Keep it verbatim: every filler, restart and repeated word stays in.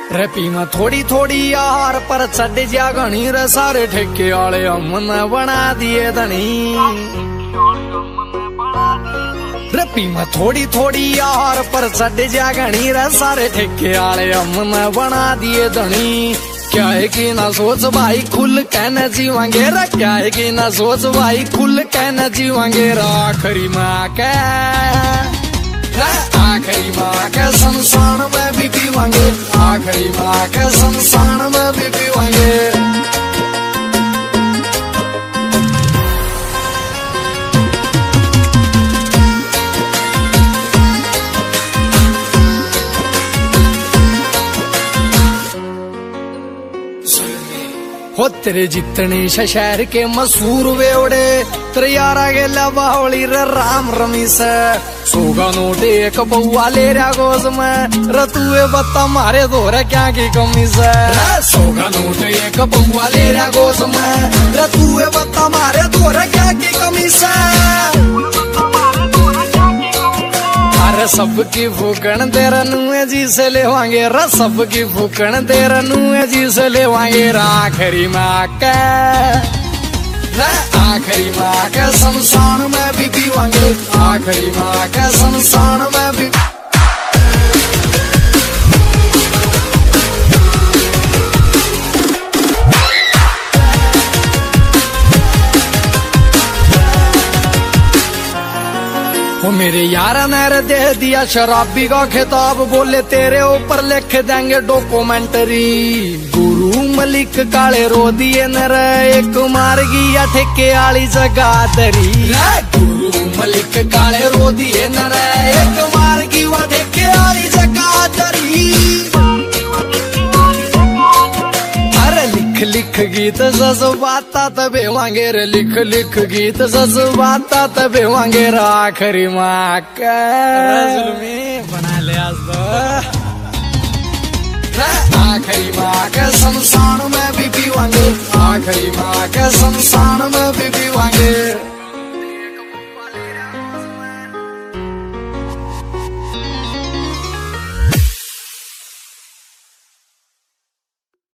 रपी में थोड़ी थोड़ी यार पर चढ़ जा घनी रे सारे ठेके वाले हमने बना दिए धनी। रपी में थोड़ी थोड़ी यार पर चढ़ जा घनी रे सारे ठेके वाले हमने बना दिए धनी। क्या है कि ना सोच भाई खुल कहना जीवांगे रा, क्या है कि ना सोच भाई खुल कहना जीवांगे रा। आखिरी माँ के आखिरी माँ के संसार में भी पीवांगे, आखिरी माँ के संसार में भी पीवांगे। हो तेरे जितने शहर के मशहूर वेवड़े तेरे यारा के लबावली रे राम रमीस सोगा नोटे एक बउआ ले रहा गोज में रतुए बत्ता मारे दोरे क्या की कमी से। सोगा नोटे एक बउआ ले रहा गोज में रतुए बत्ता मारे दोरे क्या की कमी से। अरे सबकी फूकन तेरा नुए जी से लेवांगे रा, सबकी फूकन तेरा नुए जी से लेवांगे रा। आखिरी माँ के आखिरी माँ के शमशान में भी पीवांगे, आखिरी माँ के शमशान में भी। वो मेरे यारा ने दे दिया शराबी का खिताब, बोले तेरे ऊपर लिख देंगे डॉक्यूमेंट्री। गुरु मलिक काले रो दिए न रे एक मार गया ठेके वाली जगह दरी। गुरु मलिक काले रो दिए न रे एक मार गया ठेके वाली जगह दरी। लिख लिख गीत जज्बाता तबे वांगे रे, लिख लिख गीत जज्बाता तबे वांगे रे। आखिरी माँ का बना ले आज तो। आखिरी माँ के शमशान में भी पीवांगे, आखिरी माँ के शमशान में भी पीवांगे।